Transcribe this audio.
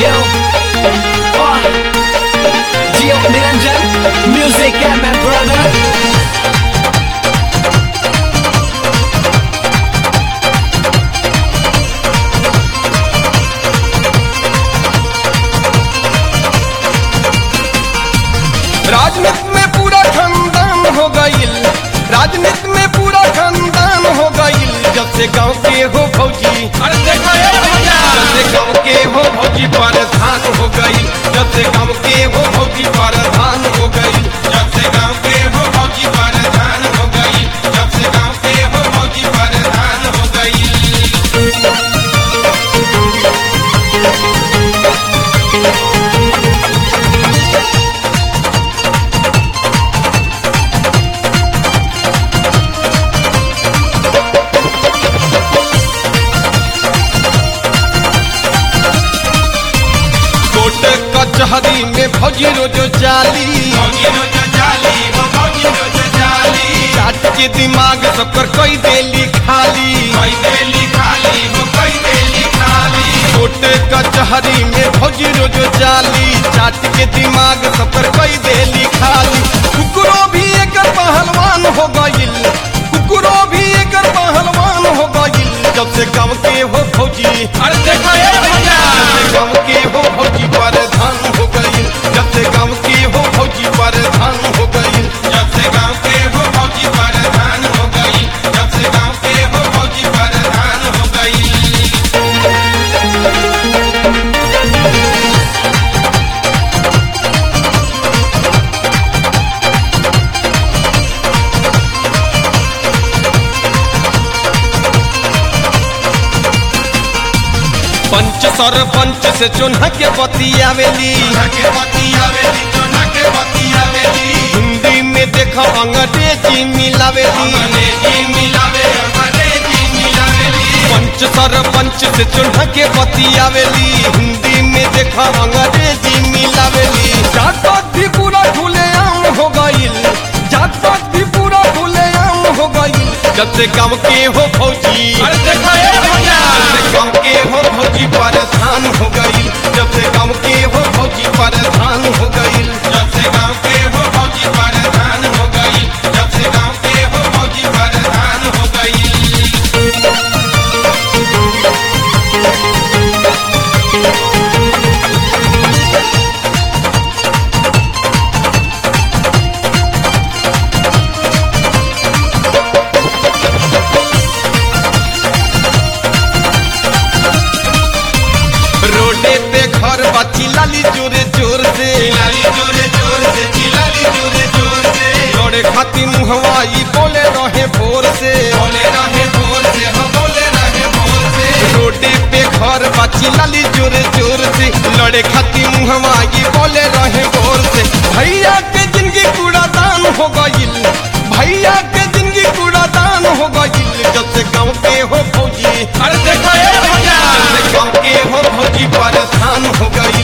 Yo, Gio Niranjan, music and my brother. राजनीति में पूरा खानदान हो गईल, राजनीति में पूरा खानदान हो गईल। जब से गांव के हो भौजी, अरे देखो ये भैया, जब से गांव के हो भौजी प्रधान हो गईल, जब से गांव के हो भौजी प्रधान हो गईल, जब से गांव के हो भौजी प्रधान हो गईल, जब से गांव के हो भौजी प्रधान हो गईल। कचहरी में भौजी रोज जाली, चाट के दिमाग सबकर कई देली खाली, छोटे कचहरी में भौजी रोज जाली, चाट के दिमाग सबकर कई देली खाली। कुकरो भी एक पहलवान हो गईल, कुकरो भी एक पहलवान हो गईल। जब से गाँव के हो भौजी, अरे देखो ये भैया, जब से गाँव के हो भौजी प्रधान हो गईल, जब से गाँव के हो भौजी प्रधान हो गईल, जब से गाँव के हो भौजी प्रधान हो गईल, जब से गाँव के हो भौजी प्रधान हो गईल। पंच सरपंच से चुन्हा के बतियावेली, हिंदी में देखो अंग्रेजी मिलावेली, पंच सरपंच से चुन्हा के बतियावेली, हिंदी में देखो अंग्रेजी मिलावेली। जात भी पूरा खुलेआम हो गईल, जात भी पूरा खुलेआम हो गईल। जब से गाँव के हो भौजी, अरे देखो ये भैया, जब से गाँव के हो भौजी प्रधान हो गईल, जब से गाँव के हो भौजी प्रधान हो गईल, जब से गाँव के हो भौजी प्रधान हो गईल, जब से गाँव के हो भौजी प्रधान हो गईल। रोडे पे घर बची लाली जोरे जोर से, जोड़े खाती मुहवाई बोले रहे भोर से, रोडे पे घर बची लाली जोरे जोर से, लड़े खाती मुहवाई बोले रहे भोर से। भैया के जिंदगी कूड़ादान हो गईल, भैया के जिंदगी कूड़ादान हो गईल। जब से गाँव के हो भौजी, अरे देखो ये भैया, जब से गाँव के हो भौजी प्रधान हो गई,